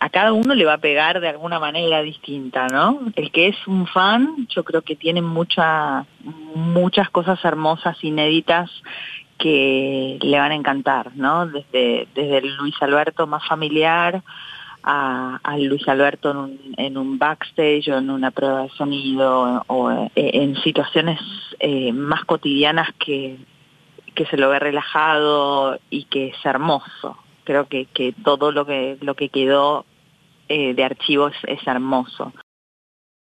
a cada uno le va a pegar de alguna manera distinta, ¿no? El que es un fan, yo creo que tiene muchas cosas hermosas, inéditas, que le van a encantar, ¿no? Desde el Luis Alberto más familiar a Luis Alberto en un backstage o en una prueba de sonido o en situaciones más cotidianas que se lo ve relajado y que es hermoso. Creo que todo lo que quedó de archivo es hermoso.